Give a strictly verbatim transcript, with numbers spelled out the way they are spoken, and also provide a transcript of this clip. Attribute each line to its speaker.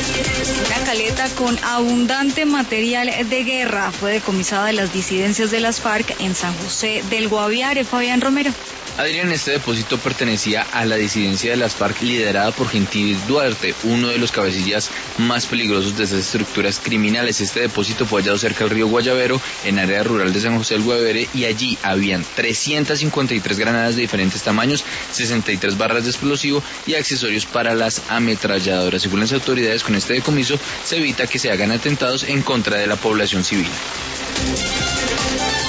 Speaker 1: Una caleta con abundante material de guerra fue decomisada de las disidencias de las FARC en San José del Guaviare. Fabián Romero.
Speaker 2: Adrián, este depósito pertenecía a la disidencia de las FARC liderada por Gentil Duarte, uno de los cabecillas más peligrosos de esas estructuras criminales. Este depósito fue hallado cerca del río Guayavero, en área rural de San José del Guaviare, y allí habían trescientas cincuenta y tres granadas de diferentes tamaños, sesenta y tres barras de explosivo y accesorios para las ametralladoras. Según las autoridades, con este decomiso se evita que se hagan atentados en contra de la población civil.